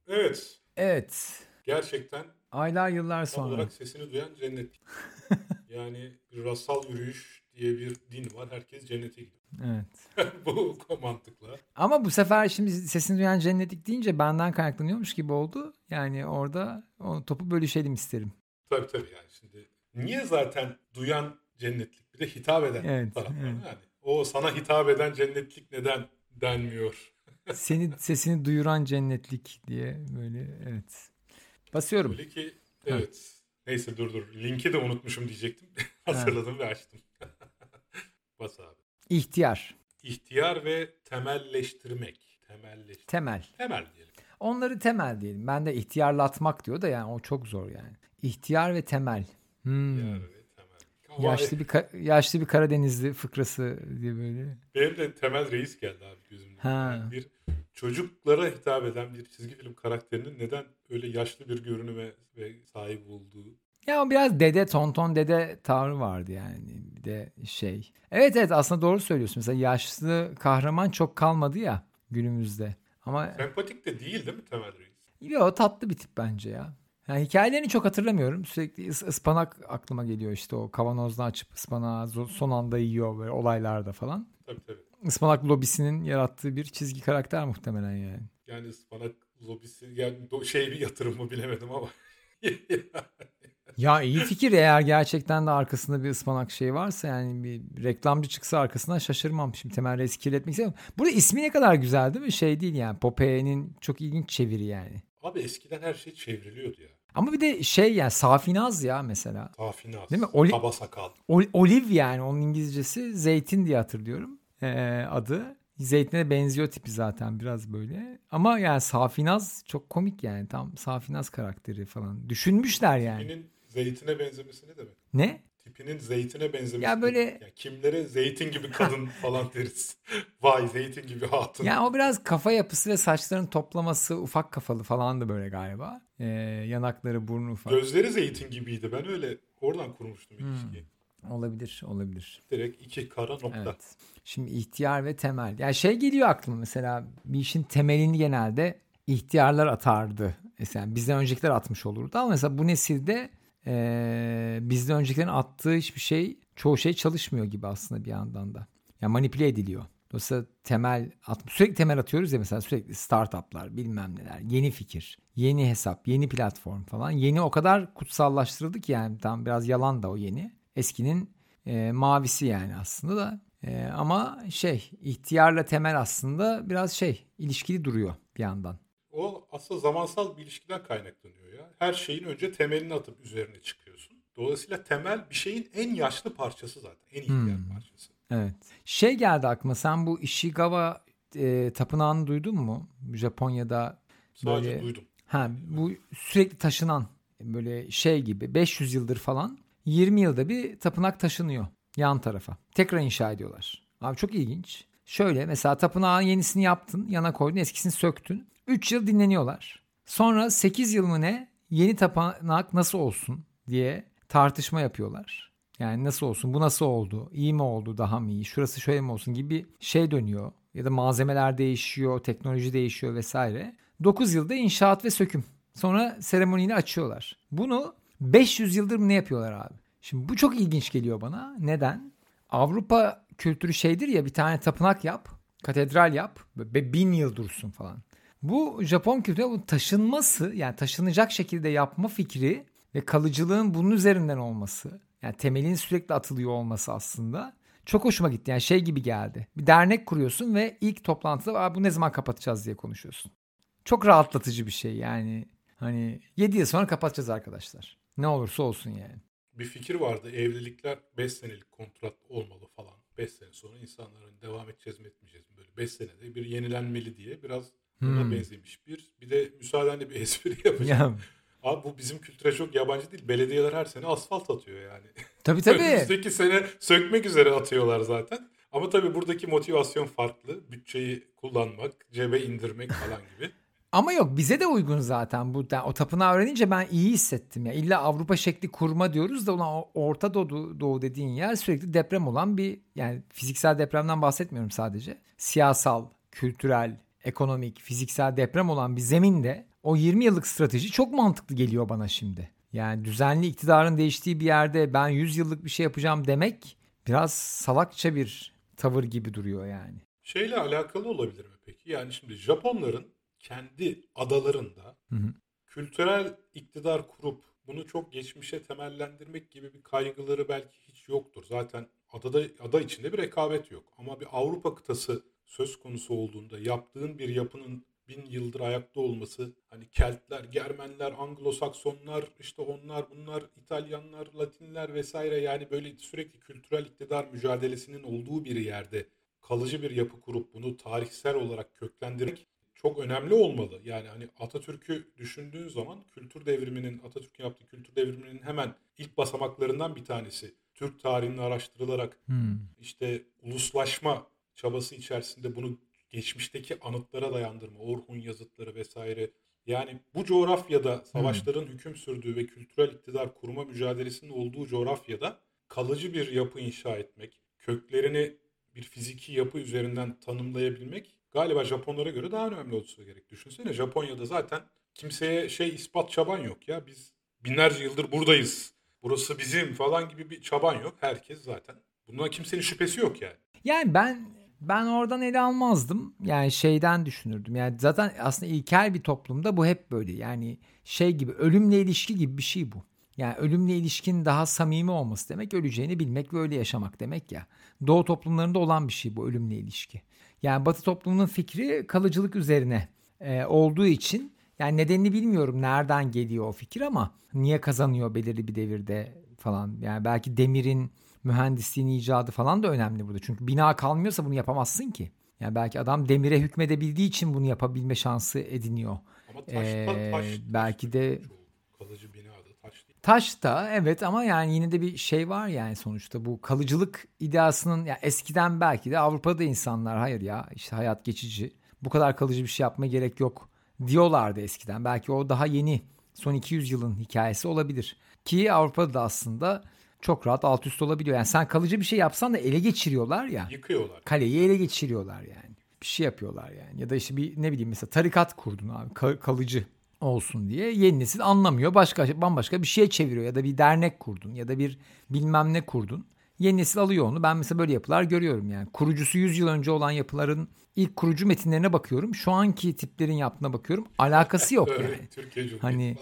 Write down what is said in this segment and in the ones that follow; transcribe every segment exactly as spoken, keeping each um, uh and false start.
Evet. Evet. Gerçekten aylar yıllar tam sonra. olarak sesini duyan cennetlik. Yani bir rastsal yürüyüş diye bir din var. Herkes cennete gidiyor. Evet. Bu mantıkla. Ama bu sefer şimdi sesini duyan cennetlik deyince benden kaynaklanıyormuş gibi oldu. Yani orada o topu bölüşelim isterim. Tabii tabii yani şimdi niye zaten duyan cennetlik bir de hitap eden Evet, taraflarına evet. yani. O sana hitap eden cennetlik neden denmiyor? Seni sesini duyuran cennetlik diye böyle evet. Basıyorum. Öyle ki evet. Ha. Neyse dur dur. Linki de unutmuşum diyecektim. Hatırladım ve açtım. Bas abi. İhtiyar. İhtiyar ve temelleştirmek. Temelleştirmek. Temel. Temel diyelim. Onları temel diyelim. Ben de ihtiyarlatmak diyor da yani o çok zor yani. İhtiyar ve temel. Hmm. İhtiyar ve temel. Ama yaşlı bir yaşlı bir Karadenizli fıkrası diye böyle. Benim de Temel Reis geldi abi gözümde. Yani bir çocuklara hitap eden bir çizgi film karakterinin neden öyle yaşlı bir görünüme ve sahip olduğu. Ya o biraz dede, tonton dede tavrı vardı yani. Bir de şey. Evet evet aslında doğru söylüyorsun. Mesela yaşlı kahraman çok kalmadı ya günümüzde. Ama sempatik de değil değil mi Temel Reis? Yok tatlı bir tip bence ya. Yani hikayelerini çok hatırlamıyorum. Sürekli ıs- ıspanak aklıma geliyor işte o kavanozdan açıp ıspanağı son anda yiyor böyle olaylarda falan. Tabii tabii. Ispanak lobisinin yarattığı bir çizgi karakter muhtemelen yani. Yani ıspanak lobisi yani şey bir yatırım mı bilemedim ama. Ya iyi fikir eğer gerçekten de arkasında bir ıspanak şey varsa yani bir reklamcı çıksa arkasından şaşırmam. Şimdi Temel Reis'i kirletmek istemiyorum. Burada ismi ne kadar güzel değil mi? Şey değil yani Popey'nin çok ilginç çeviri yani. Abi eskiden her şey çevriliyordu ya. Ama bir de şey yani Safinaz ya mesela. Safinaz. Değil mi? Oli- Kaba sakal. Ol- Olive yani onun İngilizcesi zeytin diye hatırlıyorum ee, adı. Zeytine benziyor tipi zaten biraz böyle. Ama yani Safinaz çok komik yani. Tam Safinaz karakteri falan. Düşünmüşler yani. Tipinin zeytine benzemesi ne demek? Ne? Tipinin zeytine benzemesi ya böyle yani kimlere zeytin gibi kadın falan deriz. Vay zeytin gibi hatun. Ya o biraz kafa yapısı ve saçların toplaması ufak kafalı falandı böyle galiba. Ee, yanakları burnu ufak. Gözleri zeytin gibiydi. Ben öyle oradan kurmuştum hmm. ilişkiyi. Olabilir, olabilir. Direkt iki kara nokta. Evet. Şimdi ihtiyar ve temel. Yani şey geliyor aklıma mesela bir işin temelini genelde ihtiyarlar atardı. Mesela bizden öncekiler atmış olurdu ama mesela bu nesilde e, bizden öncekilerin attığı hiçbir şey, çoğu şey çalışmıyor gibi aslında bir yandan da. Yani manipüle ediliyor. Dolayısıyla temel at, sürekli temel atıyoruz ya mesela sürekli startuplar bilmem neler, yeni fikir, yeni hesap, yeni platform falan. Yeni o kadar kutsallaştırıldı ki yani tam biraz yalan da o yeni. Eskinin e, mavisi yani aslında da e, ama şey ihtiyarla temel aslında biraz şey ilişkili duruyor bir yandan. O aslında zamansal bir ilişkiden kaynaklanıyor ya. Her şeyin önce temelini atıp üzerine çıkıyorsun. Dolayısıyla temel bir şeyin en yaşlı parçası zaten. En ihtiyar hmm. parçası. Evet. Şey geldi aklıma sen bu Ishikawa e, tapınağını duydun mu? Japonya'da böyle. Sadece duydum. Ha, bu sürekli taşınan böyle şey gibi beş yüz yıldır falan yirmi yılda bir tapınak taşınıyor yan tarafa. Tekrar inşa ediyorlar. Abi çok ilginç. Şöyle mesela tapınağın yenisini yaptın, yana koydun, eskisini söktün. üç yıl dinleniyorlar. Sonra sekiz yıl mı ne yeni tapınak nasıl olsun diye tartışma yapıyorlar. Yani nasıl olsun, bu nasıl oldu, iyi mi oldu, daha mı iyi, şurası şöyle mi olsun gibi bir şey dönüyor. Ya da malzemeler değişiyor, teknoloji değişiyor vesaire. dokuz yılda inşaat ve söküm. Sonra seremoniyle açıyorlar. Bunu beş yüz yıldır mı ne yapıyorlar abi? Şimdi bu çok ilginç geliyor bana. Neden? Avrupa kültürü şeydir ya bir tane tapınak yap, katedral yap ve bin yıl dursun falan. Bu Japon kültürü bu taşınması yani taşınacak şekilde yapma fikri ve kalıcılığın bunun üzerinden olması. Yani temelin sürekli atılıyor olması aslında çok hoşuma gitti. Yani şey gibi geldi. Bir dernek kuruyorsun ve ilk toplantıda bu ne zaman kapatacağız diye konuşuyorsun. Çok rahatlatıcı bir şey yani. Hani yedi yıl sonra kapatacağız arkadaşlar. Ne olursa olsun yani. Bir fikir vardı. Evlilikler beş senelik kontrat olmalı falan. beş sene sonra insanların devam edeceğiz mi etmeyeceğiz mi? Böyle beş senede bir yenilenmeli diye biraz ona hmm. benzemiş bir. Bir de müsaadenle bir espri yapacağım. Ya. Abi bu bizim kültüre çok yabancı değil. Belediyeler her sene asfalt atıyor yani. Tabii tabii. Önümüzdeki sene sökmek üzere atıyorlar zaten. Ama tabii buradaki motivasyon farklı. Bütçeyi kullanmak, cebe indirmek falan gibi. Ama yok bize de uygun zaten bu. O tapınağı öğrenince ben iyi hissettim. Ya. İlla Avrupa şekli kurma diyoruz da ulan Orta Doğu, Doğu dediğin yer sürekli deprem olan bir yani fiziksel depremden bahsetmiyorum sadece. Siyasal, kültürel, ekonomik, fiziksel deprem olan bir zeminde o yirmi yıllık strateji çok mantıklı geliyor bana şimdi. Yani düzenli iktidarın değiştiği bir yerde ben yüz yıllık bir şey yapacağım demek biraz salakça bir tavır gibi duruyor yani. Şeyle alakalı olabilir mi peki? Yani şimdi Japonların kendi adalarında hı hı. kültürel iktidar kurup bunu çok geçmişe temellendirmek gibi bir kaygıları belki hiç yoktur. Zaten adada ada içinde bir rekabet yok. Ama bir Avrupa kıtası söz konusu olduğunda yaptığın bir yapının bin yıldır ayakta olması, hani Keltler, Germenler, Anglo-Saksonlar, işte onlar bunlar, İtalyanlar, Latinler vesaire, yani böyle sürekli kültürel iktidar mücadelesinin olduğu bir yerde kalıcı bir yapı kurup bunu tarihsel olarak köklendirmek çok önemli olmalı. Yani hani Atatürk'ü düşündüğün zaman kültür devriminin, Atatürk'ün yaptığı kültür devriminin hemen ilk basamaklarından bir tanesi Türk tarihini araştırılarak hmm. işte uluslaşma çabası içerisinde bunu geçmişteki anıtlara dayandırma, Orhun yazıtları vesaire. Yani bu coğrafyada savaşların hmm. hüküm sürdüğü ve kültürel iktidar kurma mücadelesinin olduğu coğrafyada kalıcı bir yapı inşa etmek, köklerini bir fiziki yapı üzerinden tanımlayabilmek galiba Japonlara göre daha önemli olsa gerek. Düşünsene, Japonya'da zaten kimseye şey ispat çaban yok ya. Biz binlerce yıldır buradayız, burası bizim falan gibi bir çaban yok. Herkes zaten. Bundan kimsenin şüphesi yok yani. Yani ben ben oradan ele almazdım. Yani şeyden düşünürdüm. Yani zaten aslında ilkel bir toplumda bu hep böyle. Yani şey gibi, ölümle ilişki gibi bir şey bu. Yani ölümle ilişkin daha samimi olması demek, öleceğini bilmek ve öyle yaşamak demek ya. Doğu toplumlarında olan bir şey bu ölümle ilişki. Yani Batı toplumunun fikri kalıcılık üzerine e, olduğu için, yani nedenini bilmiyorum nereden geliyor o fikir ama niye kazanıyor belirli bir devirde falan. Yani belki demirin mühendisliğin icadı falan da önemli burada. Çünkü bina kalmıyorsa bunu yapamazsın ki. Yani belki adam demire hükmedebildiği için bunu yapabilme şansı ediniyor. Ama taş, ee, taş, taş belki de kalıcı bina da taş değil. Taş da evet, ama yani yine de bir şey var yani sonuçta bu kalıcılık ideasının, ya eskiden belki de Avrupa'da insanlar hayır ya işte hayat geçici, bu kadar kalıcı bir şey yapmaya gerek yok diyorlardı eskiden. Belki o daha yeni, son iki yüz yılın hikayesi olabilir ki Avrupa'da da aslında çok rahat alt üst olabiliyor. Yani sen kalıcı bir şey yapsan da ele geçiriyorlar ya. Yıkıyorlar. Kaleyi ele geçiriyorlar yani. Bir şey yapıyorlar yani. Ya da işte bir ne bileyim mesela tarikat kurdun abi, kalıcı olsun diye. Yeni nesil anlamıyor. Başka bambaşka bir şeye çeviriyor. Ya da bir dernek kurdun ya da bir bilmem ne kurdun. Yeni nesil alıyor onu. Ben mesela böyle yapılar görüyorum yani. Kurucusu yüz yıl önce olan yapıların ilk kurucu metinlerine bakıyorum. Şu anki tiplerin yaptığına bakıyorum. Alakası yok yani. Türkiye Cumhuriyeti. Hani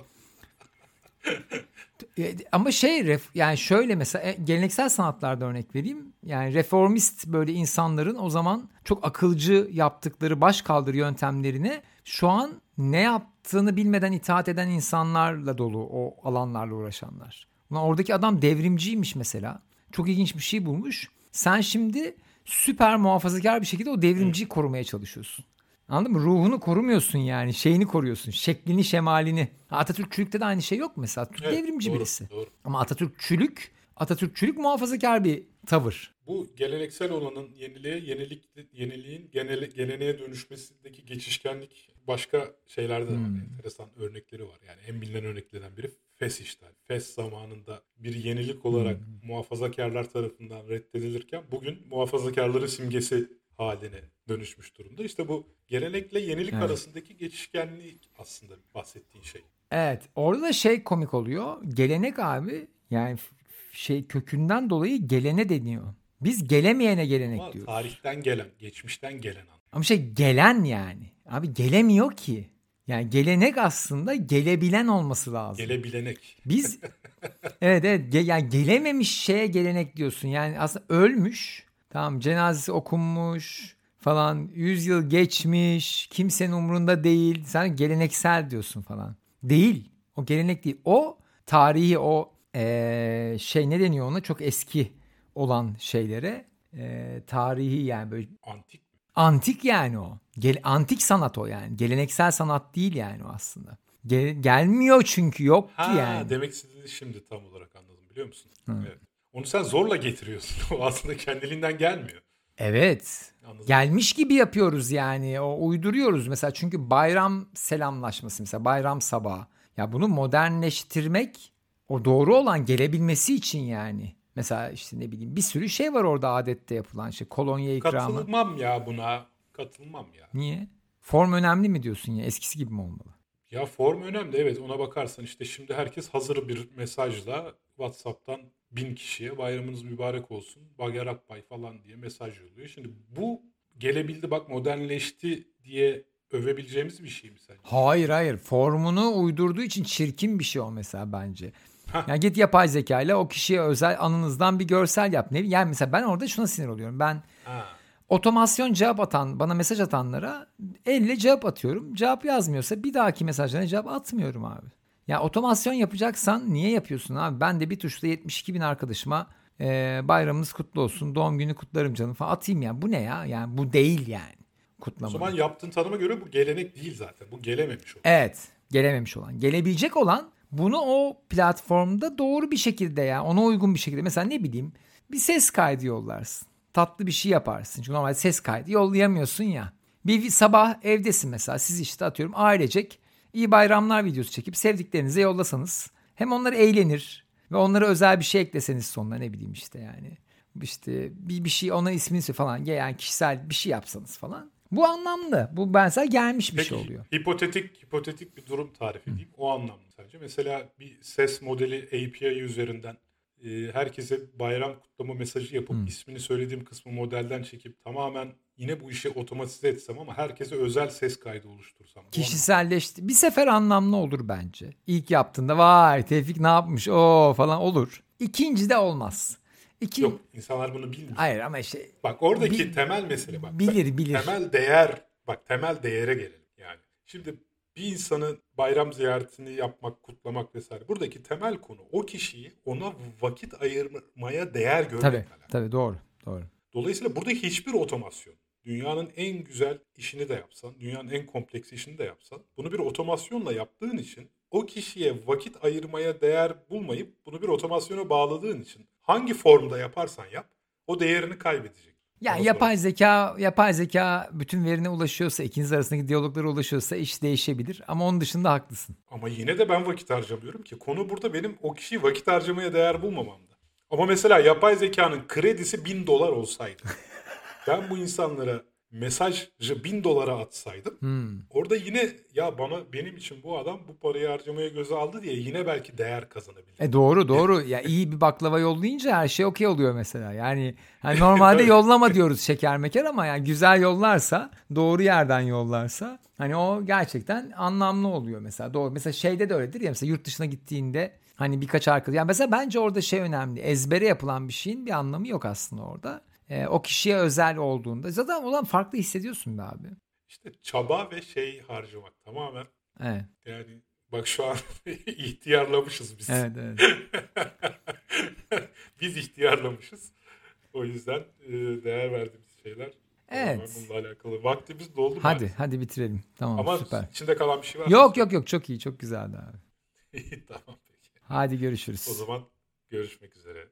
ama şey yani şöyle mesela geleneksel sanatlarda örnek vereyim. Yani reformist böyle insanların o zaman çok akılcı yaptıkları başkaldırı yöntemlerine şu an ne yaptığını bilmeden itaat eden insanlarla dolu o alanlarla uğraşanlar. Ulan oradaki adam devrimciymiş mesela. Çok ilginç bir şey bulmuş. Sen şimdi süper muhafazakar bir şekilde o devrimciyi korumaya çalışıyorsun. Anladın mı? Ruhunu korumuyorsun yani. Şeyini koruyorsun. Şeklini, şemalini. Atatürkçülükte de aynı şey yok mesela. Türk evet, devrimci doğru, birisi. Doğru. Ama Atatürkçülük, Atatürkçülük muhafazakar bir tavır. Bu geleneksel olanın yeniliğe, yenilik, yeniliğin genele, geleneğe dönüşmesindeki geçişkenlik başka şeylerde de var. Hmm. Enteresan örnekleri var. Yani en bilinen örneklerden biri Fes işler. Fes zamanında bir yenilik olarak hmm. muhafazakarlar tarafından reddedilirken bugün muhafazakarların simgesi haline dönüşmüş durumda. İşte bu gelenekle yenilik evet. arasındaki geçişkenlik aslında bahsettiğin şey. Evet. Orada da şey komik oluyor. Gelenek abi yani şey kökünden dolayı gelene deniyor. Biz gelemeyene gelenek ama diyoruz. Tarihten gelen, geçmişten gelen. Ama şey gelen yani. Abi gelemiyor ki. Yani gelenek aslında gelebilen olması lazım. Gelebilenek. Biz evet evet ge- yani gelememiş şeye gelenek diyorsun. Yani aslında ölmüş. Tamam, cenazesi okunmuş falan, yüz yıl geçmiş, kimsenin umurunda değil. Sen geleneksel diyorsun falan. Değil. O gelenek değil. O tarihi, o ee, şey ne deniyor ona, çok eski olan şeylere ee, tarihi yani böyle. Antik. Antik yani o. Gel, antik sanat o yani. Geleneksel sanat değil yani o aslında. Gel, gelmiyor çünkü yok ha, ki yani. Demek istediğini şimdi tam olarak anladım, biliyor musun? Hı. Evet. Onu sen zorla getiriyorsun. O aslında kendiliğinden gelmiyor. Evet. Anladım. Gelmiş gibi yapıyoruz yani. O uyduruyoruz mesela, çünkü bayram selamlaşması mesela, bayram sabahı. Ya bunu modernleştirmek, o doğru olan gelebilmesi için yani. Mesela işte ne bileyim bir sürü şey var orada adette yapılan şey. Kolonya ikramı. Katılmam ya buna. Katılmam ya. Niye? Form önemli mi diyorsun ya? Eskisi gibi mi olmalı? Ya form önemli, evet, ona bakarsan işte şimdi herkes hazır bir mesajla WhatsApp'tan bin kişiye bayramınız mübarek olsun, Bager Akbay falan diye mesaj yolluyor. Şimdi bu gelebildi bak modernleşti diye övebileceğimiz bir şey mi sence? Hayır hayır, formunu uydurduğu için çirkin bir şey o mesela bence. Hah. Yani git yapay zeka ile o kişiye özel anınızdan bir görsel yap. Ne, yani mesela ben orada şuna sinir oluyorum. Ben Ha. otomasyon cevap atan, bana mesaj atanlara elle cevap atıyorum. Cevap yazmıyorsa bir dahaki mesajlarına cevap atmıyorum abi. Ya otomasyon yapacaksan niye yapıyorsun abi? Ben de bir tuşla yetmiş iki bin arkadaşıma e, bayramınız kutlu olsun, doğum günü kutlarım canım falan atayım ya. Bu ne ya? Yani bu değil yani O kutlama. zaman yaptığın tanıma göre bu gelenek değil zaten. Bu gelememiş o. Evet, gelememiş olan. Gelebilecek olan bunu o platformda doğru bir şekilde, yani ona uygun bir şekilde. Mesela ne bileyim, bir ses kaydı yollarsın. Tatlı bir şey yaparsın. Çünkü normalde ses kaydı yollayamıyorsun ya. Bir, bir sabah evdesin mesela, siz işte atıyorum ailecek iyi bayramlar videosu çekip sevdiklerinize yollasanız, hem onlar eğlenir ve onlara özel bir şey ekleseniz sonuna, ne bileyim işte yani. İşte bir, bir şey, ona ismini falan, yani kişisel bir şey yapsanız falan. Bu anlamlı. Bu mesela gelmiş bir Peki, şey oluyor. hipotetik hipotetik bir durum tarif edeyim. O anlamda sadece. Mesela bir ses modeli A P I üzerinden e, herkese bayram kutlama mesajı yapıp Hmm. ismini söylediğim kısmı modelden çekip tamamen yine bu işi otomatize etsem ama herkese özel ses kaydı oluştursam. Kişiselleşti. Bir sefer anlamlı olur bence. İlk yaptığında vay Tevfik ne yapmış o falan olur. İkinci de olmaz. İki... Yok, insanlar bunu bilmiyor. Hayır ama işte. Bak oradaki Bil... temel mesele bak. Bilir bilir. Temel değer, bak temel değere gelelim yani. Şimdi bir insanın bayram ziyaretini yapmak, kutlamak vesaire. Buradaki temel konu o kişiyi ona vakit ayırmaya değer görmek. Tabii, alakalı. tabii doğru, doğru. Dolayısıyla buradaki hiçbir otomasyon, dünyanın en güzel işini de yapsan, dünyanın en kompleks işini de yapsan, bunu bir otomasyonla yaptığın için o kişiye vakit ayırmaya değer bulmayıp bunu bir otomasyona bağladığın için hangi formda yaparsan yap o değerini kaybedecek. Yani Ona yapay sorayım. zeka, yapay zeka bütün verine ulaşıyorsa, ikiniz arasındaki diyaloglara ulaşıyorsa iş değişebilir. Ama onun dışında haklısın. Ama yine de ben vakit harcamıyorum ki. Konu burada benim o kişiyi vakit harcamaya değer bulmamamda. Ama mesela yapay zekanın kredisi bin dolar olsaydı, ben bu insanlara mesajı bin dolara atsaydım, Hmm. orada yine ya bana benim için bu adam bu parayı harcamaya göze aldı diye yine belki değer kazanabilir. E doğru doğru. Ya iyi bir baklava yollayınca her şey okey oluyor mesela. Yani hani normalde yollama diyoruz şeker meker, ama yani güzel yollarsa, doğru yerden yollarsa hani o gerçekten anlamlı oluyor mesela. Doğru. Mesela şeyde de öyledir ya, mesela yurt dışına gittiğinde hani birkaç arkadaş. Yani mesela bence orada şey önemli. Ezbere yapılan bir şeyin bir anlamı yok aslında orada. E, o kişiye özel olduğunda zaten olan farklı hissediyorsun be abi. İşte çaba ve şey harcamak tamamen. Evet. Yani bak şu an ihtiyarlamışız biz. Evet, evet. Biz ihtiyarlamışız. O yüzden e, değer verdiğimiz şeyler. Evet. Bununla alakalı. Vaktimiz doldu Hadi maalesef. hadi bitirelim. Tamam, Ama süper. içinde kalan bir şey var. Yok yok yok, çok iyi, çok güzeldi abi. Tamam peki. Hadi görüşürüz. O zaman görüşmek üzere.